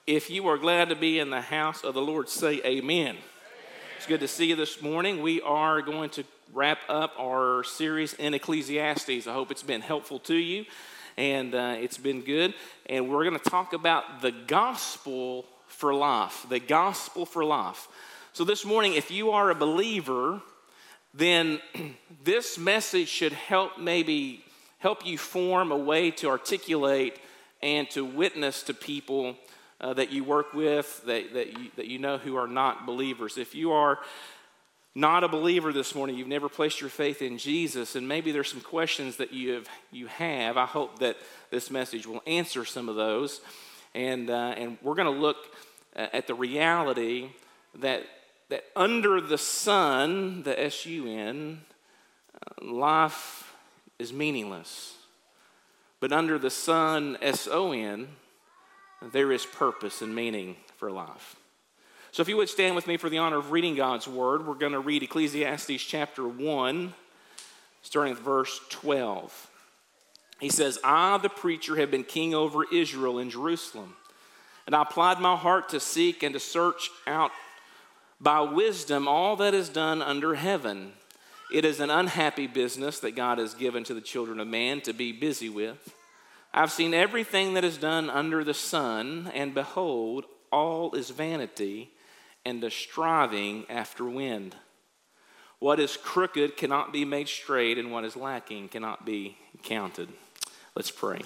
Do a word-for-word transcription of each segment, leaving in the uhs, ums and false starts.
If you are glad to be in the house of the Lord, say amen. Amen. It's good to see you this morning. We are going to wrap up our series in Ecclesiastes. I hope it's been helpful to you, and uh, it's been good. And we're going to talk about the gospel for life, the gospel for life. So this morning, if you are a believer, then this message should help maybe help you form a way to articulate and to witness to people Uh, that you work with, that, that, you, that you know who are not believers. If you are not a believer this morning, you've never placed your faith in Jesus, and maybe there's some questions that you have, you have. I hope that this message will answer some of those. And, uh, and we're going to look at the reality that, that under the sun, the S U N, uh, life is meaningless. But under the sun, S O N, there is purpose and meaning for life. So if you would stand with me for the honor of reading God's word, we're going to read Ecclesiastes chapter one, starting with verse twelve. He says, I, the preacher, have been king over Israel in Jerusalem, and I applied my heart to seek and to search out by wisdom all that is done under heaven. It is an unhappy business that God has given to the children of man to be busy with. I've seen everything that is done under the sun, and behold, all is vanity and a striving after wind. What is crooked cannot be made straight, and what is lacking cannot be counted. Let's pray.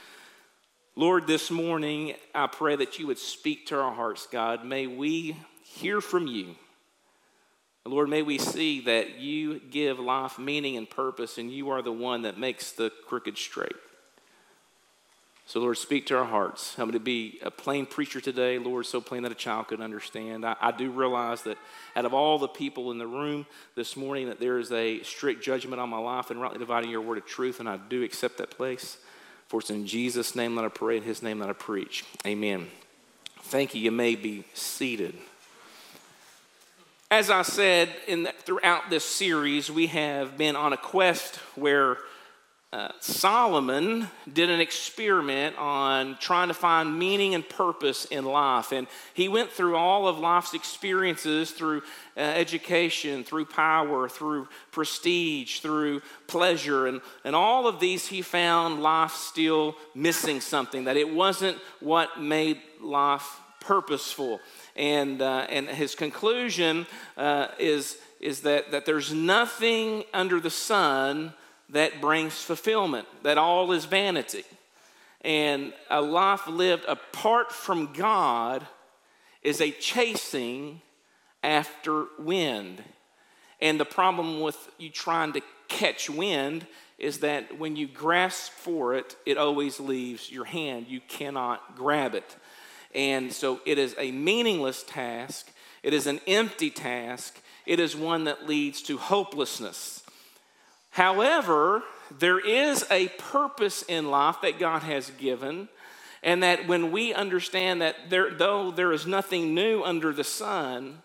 Lord, this morning, I pray that you would speak to our hearts, God. May we hear from you. Lord, may we see that you give life meaning and purpose, and you are the one that makes the crooked straight. So, Lord, speak to our hearts. Help me to be a plain preacher today, Lord, so plain that a child could understand. I, I do realize that out of all the people in the room this morning, that there is a strict judgment on my life and rightly dividing your word of truth, and I do accept that place. For it's in Jesus' name that I pray, in his name that I preach. Amen. Thank you. You may be seated. As I said, in the, throughout this series, we have been on a quest where Uh, Solomon did an experiment on trying to find meaning and purpose in life. And he went through all of life's experiences through uh, education, through power, through prestige, through pleasure. And, and all of these he found life still missing something, that it wasn't what made life purposeful. And, uh, and his conclusion uh, is, is that, that there's nothing under the sun that brings fulfillment, that all is vanity. And a life lived apart from God is a chasing after wind. And the problem with you trying to catch wind is that when you grasp for it, it always leaves your hand. You cannot grab it. And so it is a meaningless task. It is an empty task. It is one that leads to hopelessness. However, there is a purpose in life that God has given, and that when we understand that there, though there is nothing new under the sun,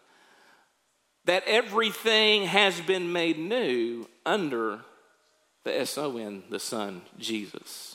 that everything has been made new under the S O N, the Son, Jesus.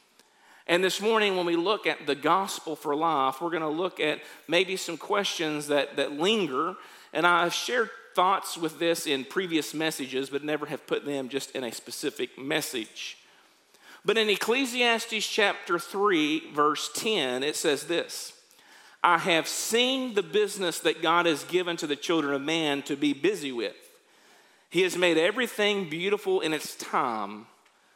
And this morning when we look at the gospel for life, we're going to look at maybe some questions that, that linger, and I've shared thoughts with this in previous messages, but never have put them just in a specific message. But in Ecclesiastes chapter three, verse ten, it says this: I have seen the business that God has given to the children of man to be busy with. He has made everything beautiful in its time.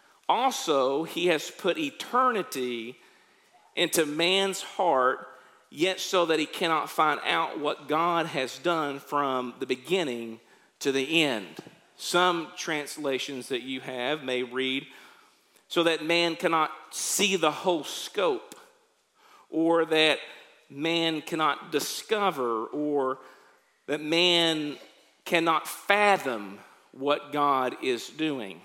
Also, he has put eternity into man's heart, yet so that he cannot find out what God has done from the beginning to the end. Some translations that you have may read, so that man cannot see the whole scope, or that man cannot discover, or that man cannot fathom what God is doing.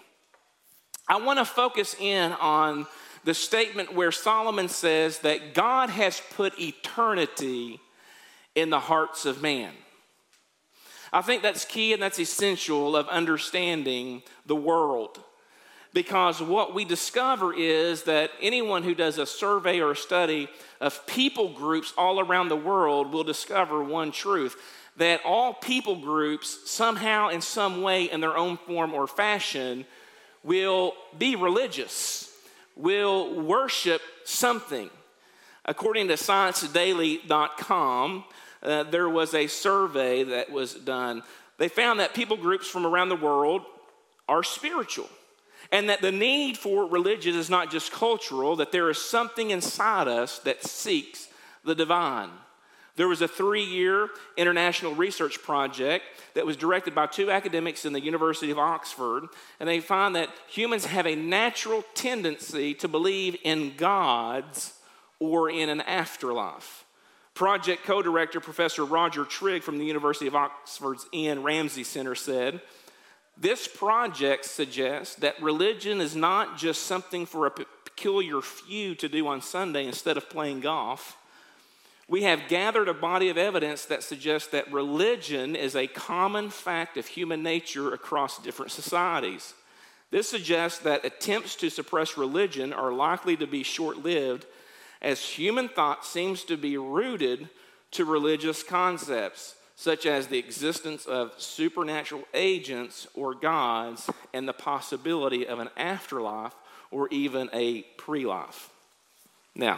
I want to focus in on the statement where Solomon says that God has put eternity in the hearts of man. I think that's key and that's essential of understanding the world. Because what we discover is that anyone who does a survey or a study of people groups all around the world will discover one truth, that all people groups somehow in some way in their own form or fashion will be religious, will worship something. According to science daily dot com, uh, there was a survey that was done. They found that people groups from around the world are spiritual. And that the need for religion is not just cultural, that there is something inside us that seeks the divine. There was a three-year international research project that was directed by two academics in the University of Oxford, and they found that humans have a natural tendency to believe in gods or in an afterlife. Project co-director Professor Roger Trigg from the University of Oxford's Ian Ramsey Center said, "This project suggests that religion is not just something for a peculiar few to do on Sunday instead of playing golf. We have gathered a body of evidence that suggests that religion is a common fact of human nature across different societies. This suggests that attempts to suppress religion are likely to be short-lived, as human thought seems to be rooted to religious concepts, such as the existence of supernatural agents or gods and the possibility of an afterlife or even a pre-life." Now,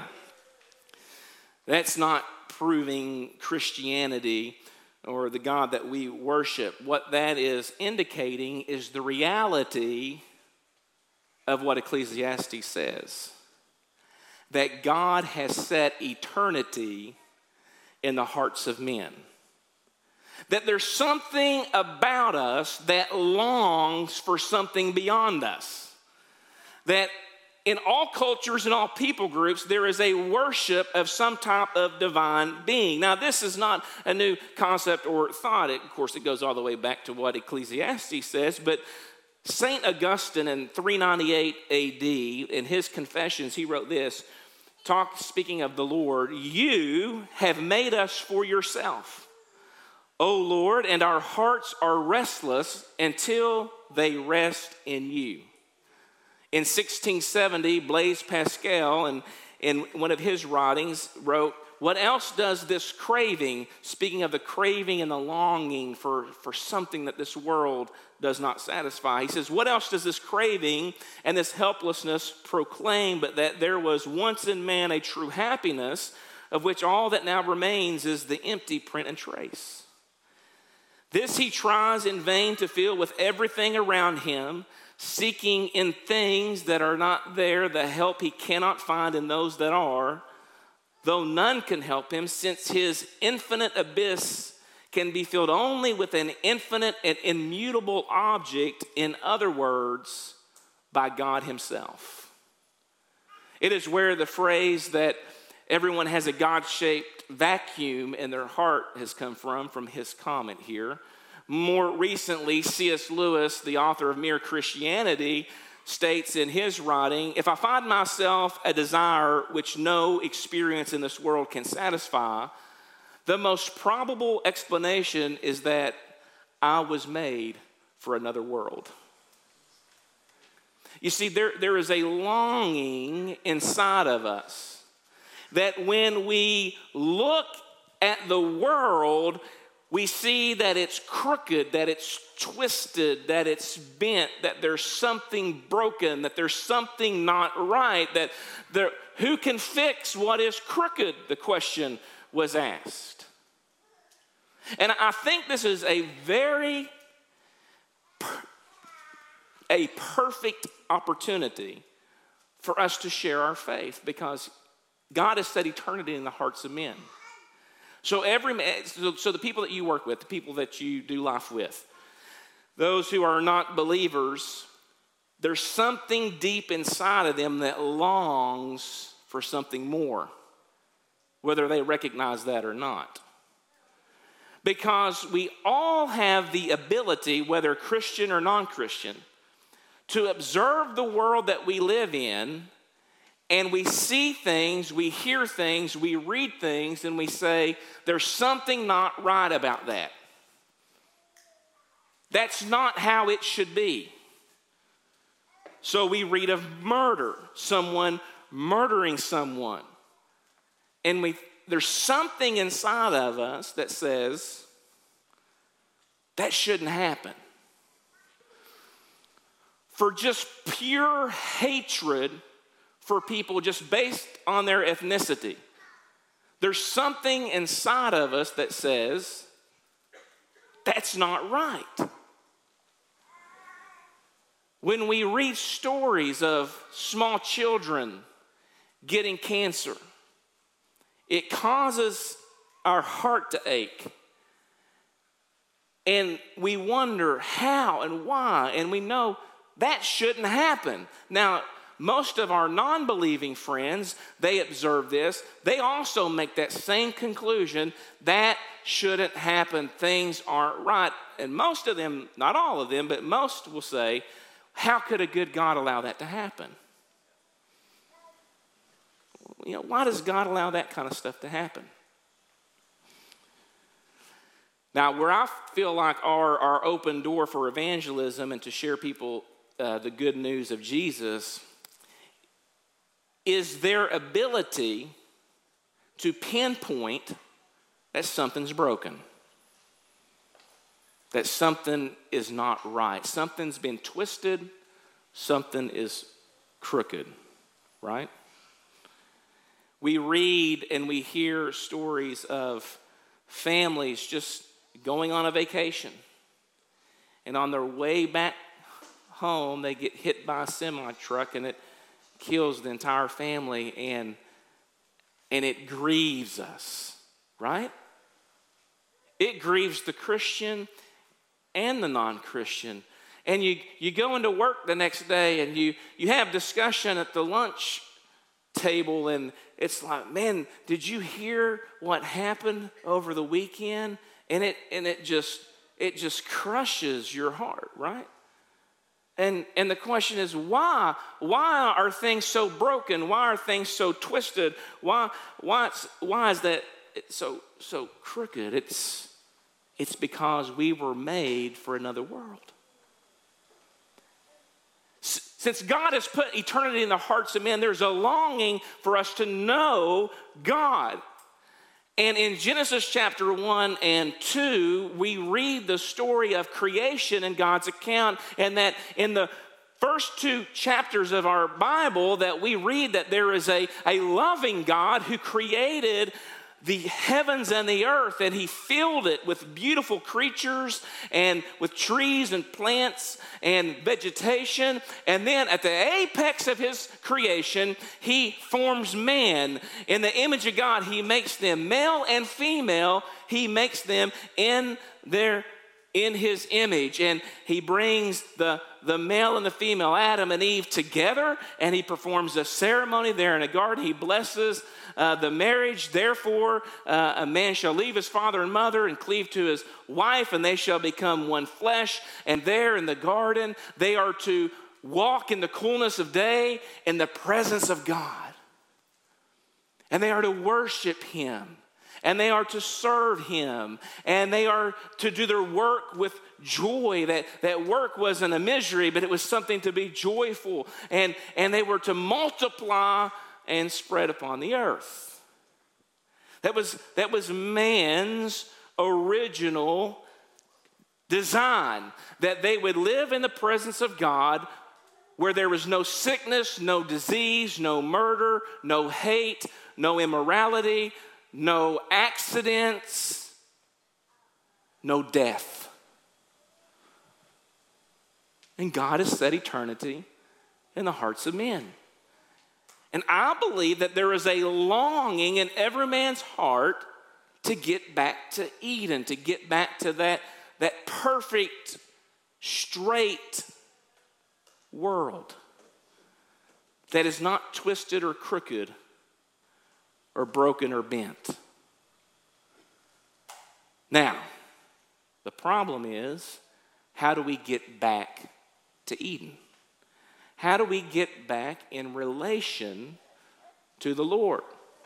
that's not proving Christianity or the God that we worship. What that is indicating is the reality of what Ecclesiastes says, that God has set eternity in the hearts of men. That there's something about us that longs for something beyond us. That in all cultures and all people groups, there is a worship of some type of divine being. Now, this is not a new concept or thought. It, of course, it goes all the way back to what Ecclesiastes says, but Saint Augustine in three ninety-eight A D, in his Confessions, he wrote this, talk, speaking of the Lord, "You have made us for yourself, O Lord, and our hearts are restless until they rest in you." In sixteen seventy, Blaise Pascal, in, in one of his writings, wrote, "What else does this craving," speaking of the craving and the longing for, for something that this world does not satisfy. He says, "What else does this craving and this helplessness proclaim but that there was once in man a true happiness, of which all that now remains is the empty print and trace? This he tries in vain to fill with everything around him, seeking in things that are not there the help he cannot find in those that are, though none can help him, since his infinite abyss can be filled only with an infinite and immutable object, in other words, by God himself." It is where the phrase that everyone has a God-shaped vacuum in their heart has come from, from his comment here. More recently, C S Lewis, the author of Mere Christianity, states in his writing, "If I find myself a desire which no experience in this world can satisfy, the most probable explanation is that I was made for another world." You see, there, there is a longing inside of us that when we look at the world, we see that it's crooked, that it's twisted, that it's bent, that there's something broken, that there's something not right, that there, who can fix what is crooked, the question was asked. And I think this is a very, a perfect opportunity for us to share our faith, because God has set eternity in the hearts of men. So every so, so the people that you work with, the people that you do life with, those who are not believers, there's something deep inside of them that longs for something more, whether they recognize that or not. Because we all have the ability, whether Christian or non-Christian, to observe the world that we live in, and we see things, we hear things, we read things, and we say, there's something not right about that. That's not how it should be. So we read of murder, someone murdering someone. And we there's something inside of us that says that shouldn't happen. For just pure hatred for people just based on their ethnicity. There's something inside of us that says that's not right. When we read stories of small children getting cancer, it causes our heart to ache. And we wonder how and why, and we know that shouldn't happen. Now, most of our non-believing friends, they observe this. They also make that same conclusion. That shouldn't happen. Things aren't right. And most of them, not all of them, but most will say, how could a good God allow that to happen? You know, why does God allow that kind of stuff to happen? Now, where I feel like our, our open door for evangelism and to share people uh, the good news of Jesus is their ability to pinpoint that something's broken, that something is not right, something's been twisted, something is crooked, right? We read and we hear stories of families just going on a vacation, and on their way back home, they get hit by a semi-truck, and it kills the entire family, and and it grieves us, right? It grieves the Christian and the non-Christian. And you, you go into work the next day, and you, you have discussion at the lunch table, and it's like, man, did you hear what happened over the weekend? And it and it just it just crushes your heart, right? And and the question is, why? Why are things so broken? Why are things so twisted? Why why why is that so so crooked? It's it's because we were made for another world. Since God has put eternity in the hearts of men, there's a longing for us to know God. And in Genesis chapter one and two, we read the story of creation in God's account, and that in the first two chapters of our Bible that we read that there is a, a loving God who created the heavens and the earth, and he filled it with beautiful creatures and with trees and plants and vegetation. And then at the apex of his creation, he forms man. In the image of God, he makes them male and female. He makes them in their in his image, and he brings the, the male and the female, Adam and Eve, together, and he performs a ceremony there in a garden. He blesses uh, the marriage. Therefore, uh, a man shall leave his father and mother and cleave to his wife, and they shall become one flesh. And there in the garden, they are to walk in the coolness of day in the presence of God. And they are to worship him. And they are to serve him. And they are to do their work with joy. That, that work wasn't a misery, but it was something to be joyful. And, and they were to multiply and spread upon the earth. That was, that was man's original design. That they would live in the presence of God where there was no sickness, no disease, no murder, no hate, no immorality, no accidents, no death. And God has set eternity in the hearts of men. And I believe that there is a longing in every man's heart to get back to Eden, to get back to that, that perfect, straight world that is not twisted or crooked or broken or bent. Now, the problem is, how do we get back to Eden? How do we get back in relation to the Lord?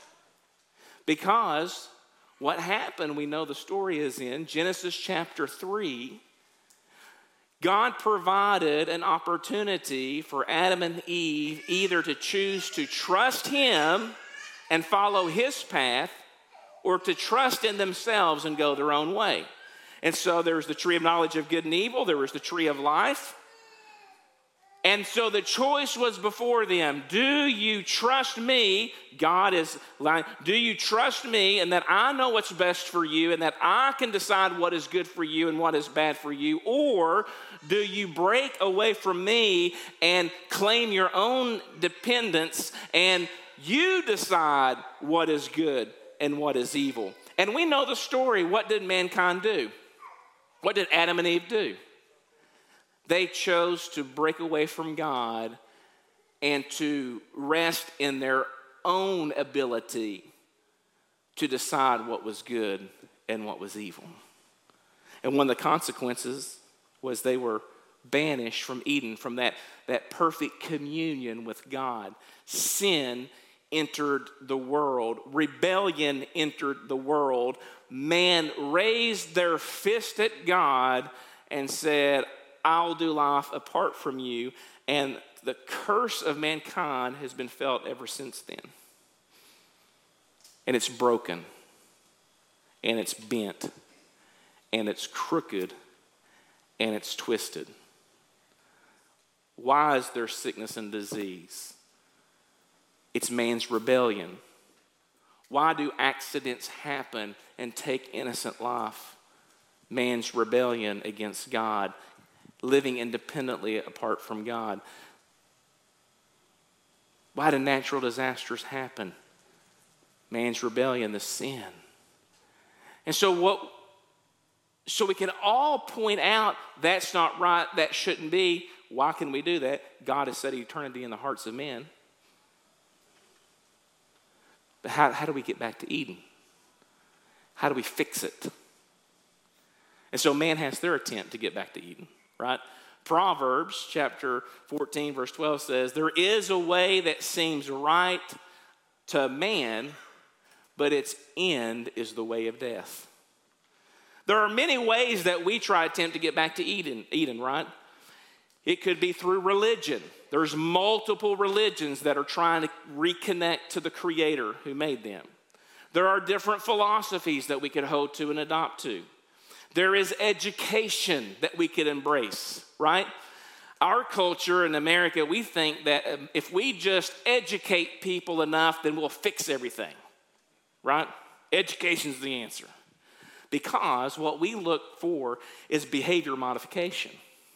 Because what happened, we know the story is in Genesis chapter three. God provided an opportunity for Adam and Eve either to choose to trust him and follow his path, or to trust in themselves and go their own way. And so there's the tree of knowledge of good and evil. There was the tree of life. And so the choice was before them. Do you trust me? God is lying. Do you trust me and that I know what's best for you and that I can decide what is good for you and what is bad for you? Or do you break away from me and claim your own dependence and you decide what is good and what is evil? And we know the story. What did mankind do? What did Adam and Eve do? They chose to break away from God and to rest in their own ability to decide what was good and what was evil. And one of the consequences was they were banished from Eden, from that, that perfect communion with God. Sin entered the world. Rebellion entered the world. Man raised their fist at God and said, I'll do life apart from you. And the curse of mankind has been felt ever since then. And it's broken. And it's bent. And it's crooked. And it's twisted. Why is there sickness and disease? It's man's rebellion. Why do accidents happen and take innocent life? Man's rebellion against God. Living independently apart from God. Why do natural disasters happen? Man's rebellion, the sin. And so what so we can all point out that's not right, that shouldn't be. Why can we do that? God has set eternity in the hearts of men. But how, how do we get back to Eden? How do we fix it? And so man has their attempt to get back to Eden. Right? Proverbs chapter fourteen verse twelve says, there is a way that seems right to man, but its end is the way of death. There are many ways that we try to attempt to get back to Eden, Eden, right? It could be through religion. There's multiple religions that are trying to reconnect to the Creator who made them. There are different philosophies that we could hold to and adopt to. There is education that we could embrace, right? Our culture in America, we think that if we just educate people enough, then we'll fix everything, right? Education's the answer. Because what we look for is behavior modification.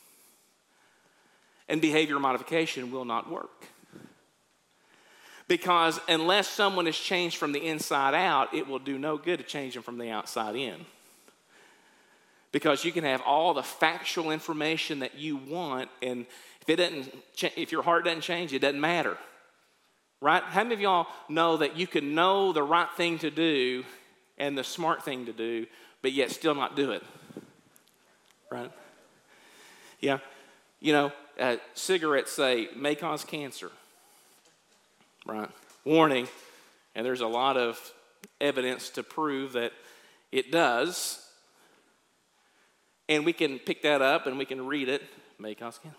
And behavior modification will not work. Because unless someone is changed from the inside out, it will do no good to change them from the outside in. Because you can have all the factual information that you want, and if it doesn't, if your heart doesn't change, it doesn't matter, right? How many of y'all know that you can know the right thing to do and the smart thing to do, but yet still not do it, right? Yeah, you know, uh, cigarettes say may cause cancer, right? Warning, and there's a lot of evidence to prove that it does. And we can pick that up and we can read it. May cause cancer.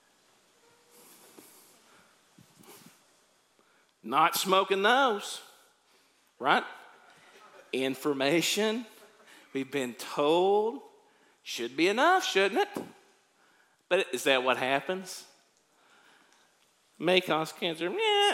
Not smoking those, right? Information we've been told should be enough, shouldn't it? But is that what happens? May cause cancer. Yeah.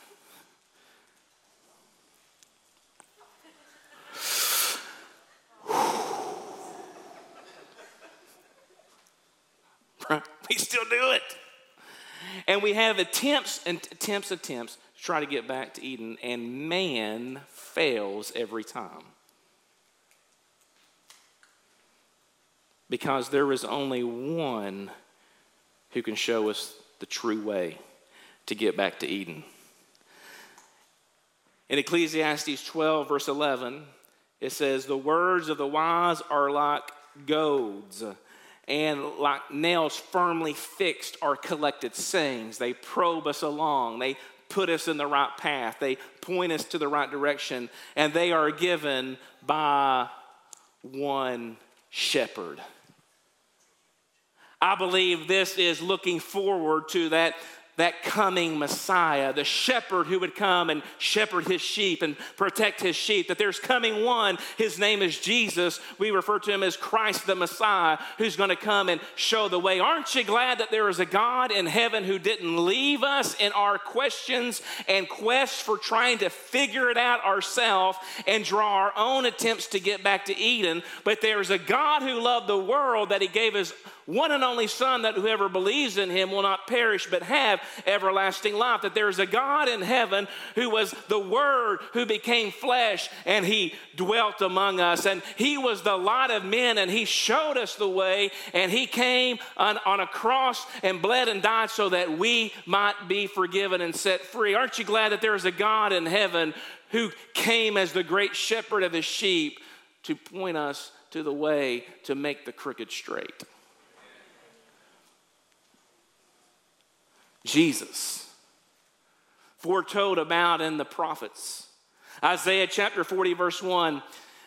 We still do it. And we have attempts and attempts, attempts to try to get back to Eden, and man fails every time. Because there is only one who can show us the true way to get back to Eden. In Ecclesiastes twelve, verse eleven, it says, the words of the wise are like goads, and like nails firmly fixed are collected sayings. They probe us along. They put us in the right path. They point us to the right direction. And they are given by one shepherd. I believe this is looking forward to that that coming Messiah, the shepherd who would come and shepherd his sheep and protect his sheep, that there's coming one, his name is Jesus. We refer to him as Christ the Messiah, who's going to come and show the way. Aren't you glad that there is a God in heaven who didn't leave us in our questions and quests for trying to figure it out ourselves and draw our own attempts to get back to Eden, but there is a God who loved the world that he gave his one and only Son, that whoever believes in him will not perish but have everlasting life. That there is a God in heaven who was the Word who became flesh and he dwelt among us. And he was the light of men and he showed us the way, and he came on, on a cross and bled and died so that we might be forgiven and set free. Aren't you glad that there is a God in heaven who came as the great shepherd of his sheep to point us to the way to make the crooked straight? Jesus, foretold about in the prophets. Isaiah chapter forty, verse one,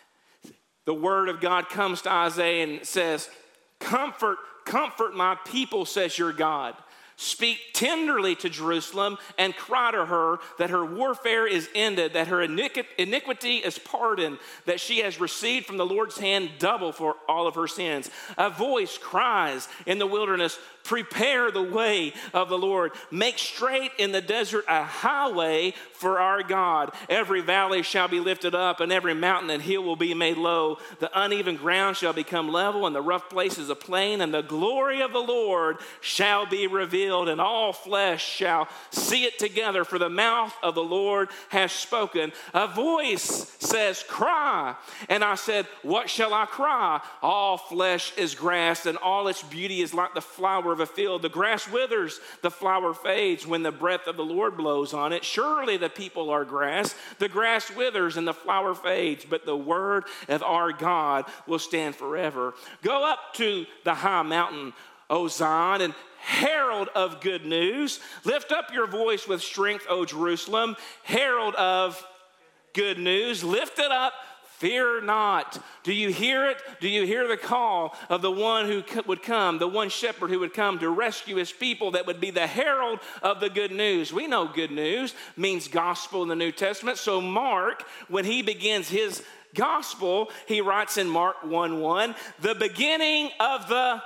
the word of God comes to Isaiah and says, Comfort, comfort my people, says your God. Speak tenderly to Jerusalem and cry to her that her warfare is ended, that her iniquity is pardoned, that she has received from the Lord's hand double for all of her sins. A voice cries in the wilderness, prepare the way of the Lord. Make straight in the desert a highway for our God. Every valley shall be lifted up, and every mountain and hill will be made low. The uneven ground shall become level, and the rough places a plain, and the glory of the Lord shall be revealed, and all flesh shall see it together, for the mouth of the Lord has spoken. A voice says, cry. And I said, what shall I cry? All flesh is grass, and all its beauty is like the flower of a field. The grass withers, the flower fades when the breath of the Lord blows on it. Surely the people are grass. The grass withers and the flower fades, but the word of our God will stand forever. Go up to the high mountain, O Zion, and herald of good news. Lift up your voice with strength, O Jerusalem. Herald of good news. Lift it up. Fear not. Do you hear it? Do you hear the call of the one who would come, the one shepherd who would come to rescue his people, that would be the herald of the good news? We know good news means gospel in the New Testament. So Mark, when he begins his gospel, he writes in Mark one one, the beginning of the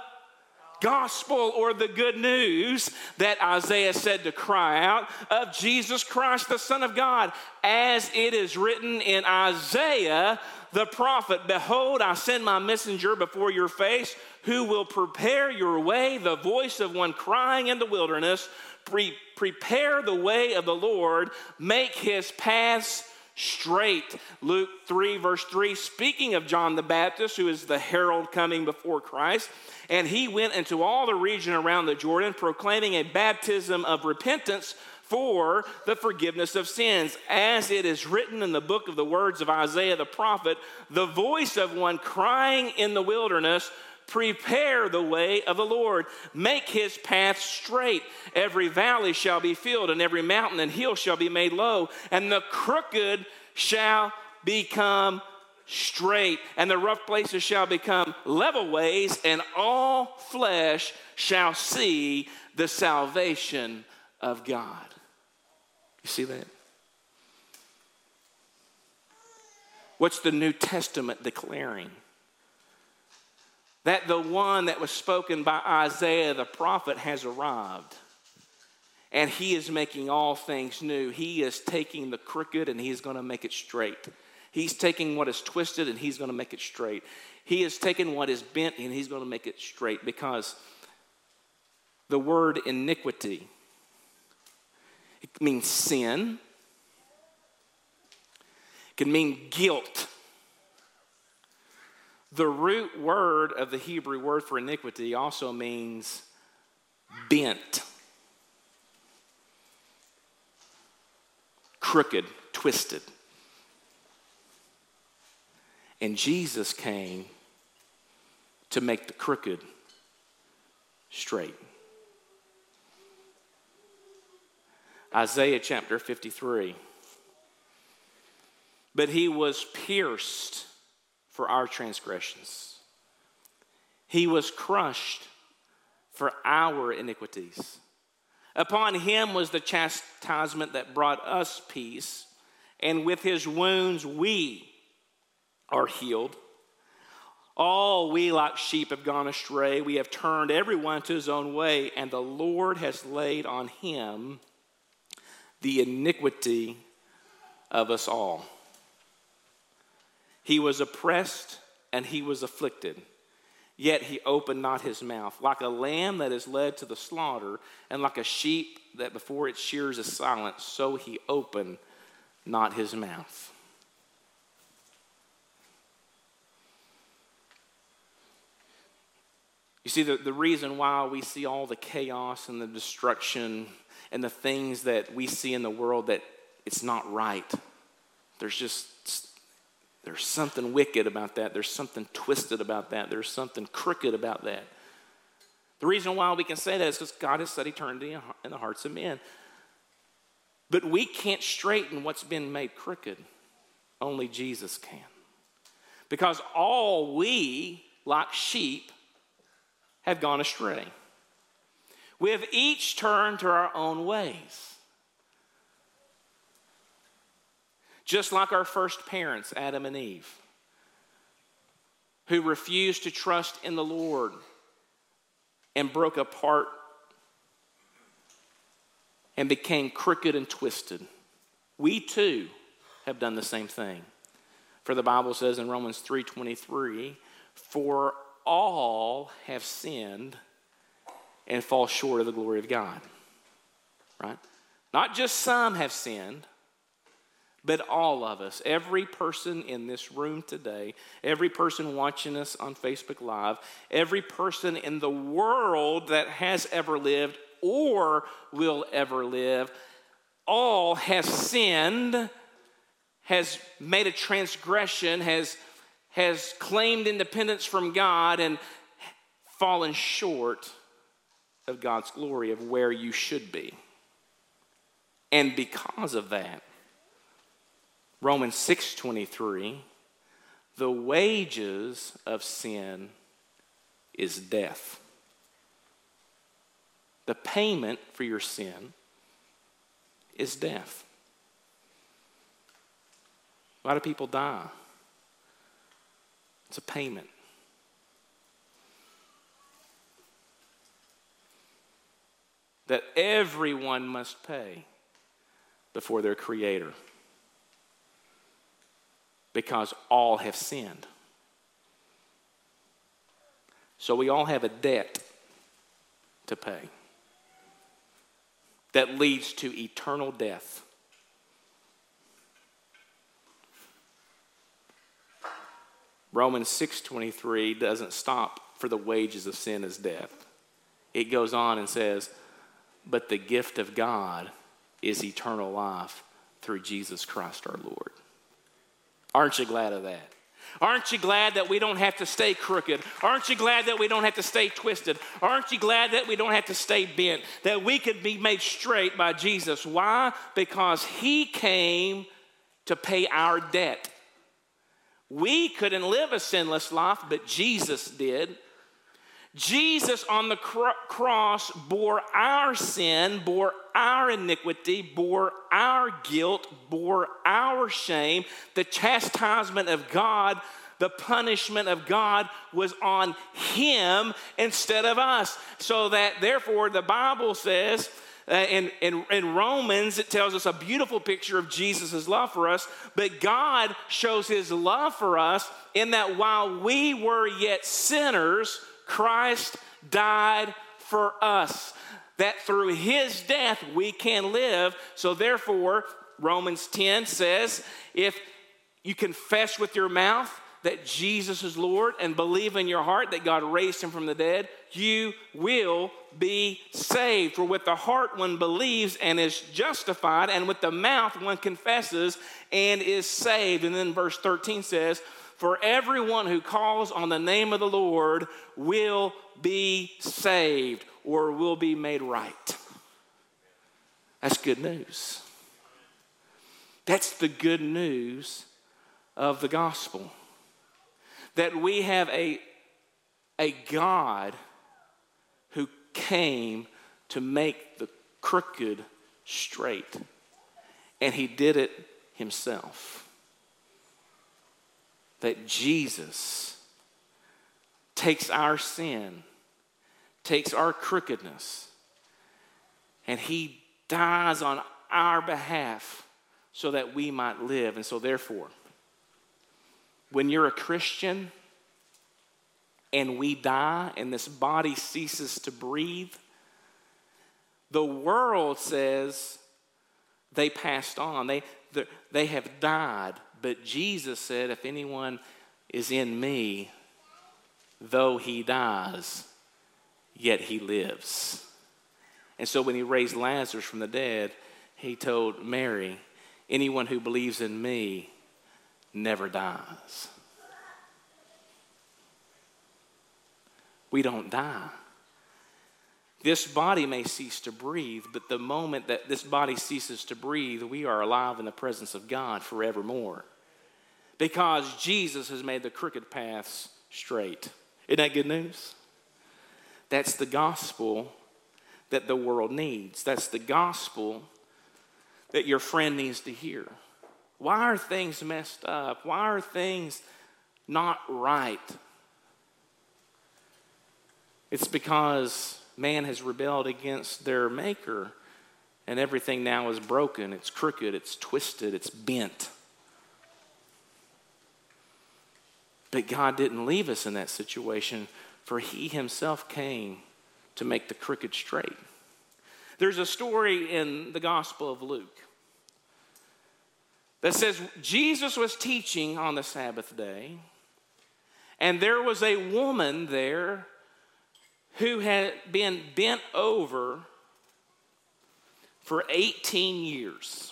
gospel, or the good news that Isaiah said to cry out, of Jesus Christ, the Son of God, as it is written in Isaiah the prophet, behold, I send my messenger before your face, who will prepare your way, the voice of one crying in the wilderness, Pre- prepare the way of the Lord, make his paths straight. Luke three, verse three, speaking of John the Baptist, who is the herald coming before Christ, and he went into all the region around the Jordan, proclaiming a baptism of repentance for the forgiveness of sins. As it is written in the book of the words of Isaiah the prophet, the voice of one crying in the wilderness, prepare the way of the Lord, make his path straight. Every valley shall be filled, and every mountain and hill shall be made low, and the crooked shall become straight, and the rough places shall become level ways, and all flesh shall see the salvation of God. You see that? What's the New Testament declaring? That the one that was spoken by Isaiah the prophet has arrived. And he is making all things new. He is taking the crooked and he's going to make it straight. He's taking what is twisted and he's going to make it straight. He is taking what is bent and he's going to make it straight, because the word iniquity, it means sin. It can mean guilt. The root word of the Hebrew word for iniquity also means bent, crooked, twisted. And Jesus came to make the crooked straight. Isaiah chapter fifty-three. But he was pierced for our transgressions. He was crushed for our iniquities. Upon him was the chastisement that brought us peace, and with his wounds we are healed. All we like sheep have gone astray. We have turned everyone to his own way, and the Lord has laid on him the iniquity of us all. He was oppressed and he was afflicted, yet he opened not his mouth. Like a lamb that is led to the slaughter, and like a sheep that before its shears is silent, so he opened not his mouth. You see, the, the reason why we see all the chaos and the destruction and the things that we see in the world, that it's not right. There's just, there's something wicked about that. There's something twisted about that. There's something crooked about that. The reason why we can say that is because God has set eternity in the hearts of men. But we can't straighten what's been made crooked. Only Jesus can. Because all we, like sheep, have gone astray. We have each turned to our own ways. Just like our first parents, Adam and Eve, who refused to trust in the Lord and broke apart and became crooked and twisted. We too have done the same thing. For the Bible says in Romans three twenty-three, for all have sinned and fall short of the glory of God. Right? Not just some have sinned, but all of us, every person in this room today, every person watching us on Facebook Live, every person in the world that has ever lived or will ever live, all has sinned, has made a transgression, has, has claimed independence from God, and fallen short of God's glory, of where you should be. And because of that, Romans six twenty-three, the wages of sin is death. The payment for your sin is death. A lot of people die. It's a payment. That everyone must pay before their Creator. Because all have sinned. So we all have a debt to pay that leads to eternal death. Romans six twenty-three doesn't stop for the wages of sin is death. It goes on and says, but the gift of God is eternal life through Jesus Christ our Lord. Aren't you glad of that? Aren't you glad that we don't have to stay crooked? Aren't you glad that we don't have to stay twisted? Aren't you glad that we don't have to stay bent? That we could be made straight by Jesus. Why? Because he came to pay our debt. We couldn't live a sinless life, but Jesus did. Jesus on the cr- cross bore our sin, bore our iniquity, bore our guilt, bore our shame. The chastisement of God, the punishment of God was on him instead of us. So that therefore the Bible says, uh, in, in, in Romans, it tells us a beautiful picture of Jesus' love for us. But God shows his love for us in that while we were yet sinners, Christ died for us, that through his death we can live. So therefore, Romans ten says, if you confess with your mouth that Jesus is Lord and believe in your heart that God raised him from the dead, you will be saved. For with the heart one believes and is justified, and with the mouth one confesses and is saved. And then verse thirteen says, for everyone who calls on the name of the Lord will be saved or will be made right. That's good news. That's the good news of the gospel. That we have a, a God who came to make the crooked straight. And he did it himself. That Jesus takes our sin, takes our crookedness, and he dies on our behalf so that we might live. And so therefore, when you're a Christian and we die and this body ceases to breathe, the world says they passed on. They, they have died. But Jesus said, if anyone is in me, though he dies, yet he lives. And so when he raised Lazarus from the dead, he told Mary, anyone who believes in me never dies. We don't die. This body may cease to breathe, but the moment that this body ceases to breathe, we are alive in the presence of God forevermore. Because Jesus has made the crooked paths straight. Isn't that good news? That's the gospel that the world needs. That's the gospel that your friend needs to hear. Why are things messed up? Why are things not right? It's because man has rebelled against their maker, and everything now is broken, it's crooked, it's twisted, it's bent. But God didn't leave us in that situation, for he himself came to make the crooked straight. There's a story in the Gospel of Luke that says Jesus was teaching on the Sabbath day, and there was a woman there who had been bent over for eighteen years.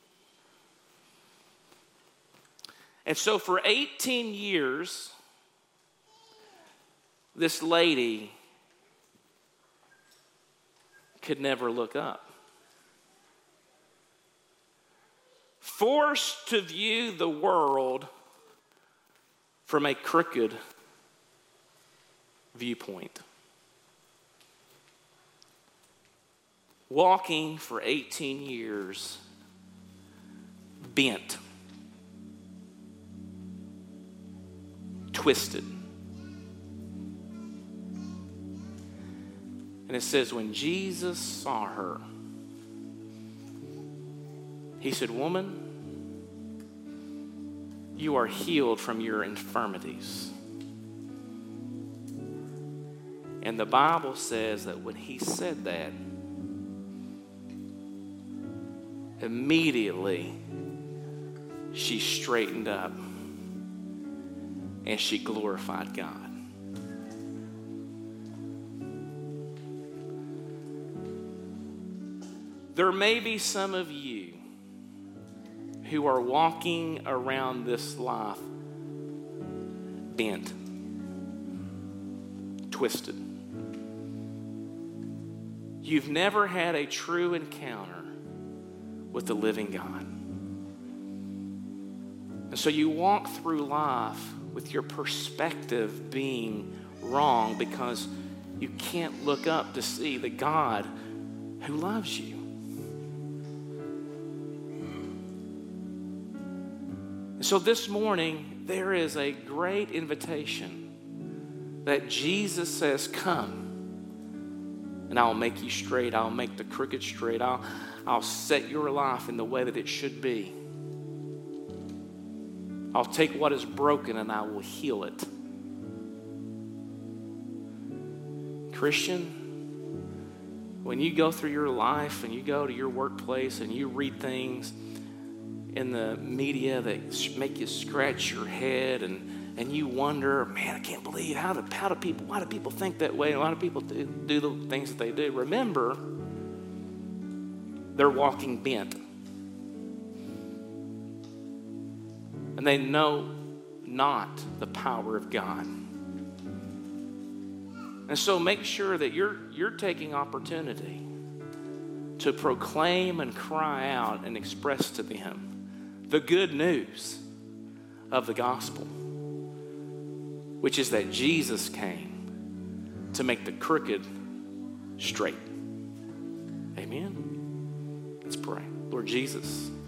And so for eighteen years, this lady could never look up. Forced to view the world from a crooked viewpoint. Walking for eighteen years, bent, twisted. And it says, when Jesus saw her, he said, woman, you are healed from your infirmities. And the Bible says that when he said that, immediately she straightened up and she glorified God. There may be some of you who are walking around this life bent, twisted. You've never had a true encounter with the living God. And so you walk through life with your perspective being wrong because you can't look up to see the God who loves you. So this morning, there is a great invitation that Jesus says, come, and I'll make you straight. I'll make the crooked straight. I'll, I'll set your life in the way that it should be. I'll take what is broken and I will heal it. Christian, when you go through your life and you go to your workplace and you read things in the media that make you scratch your head and, and you wonder, man, I can't believe, how do, how do people, why do people think that way? Why do people do, do the things that they do? Remember, they're walking bent. And they know not the power of God. And so make sure that you're, you're taking opportunity to proclaim and cry out and express to them the good news of the gospel, which is that Jesus came to make the crooked straight. Amen. Let's pray. Lord Jesus,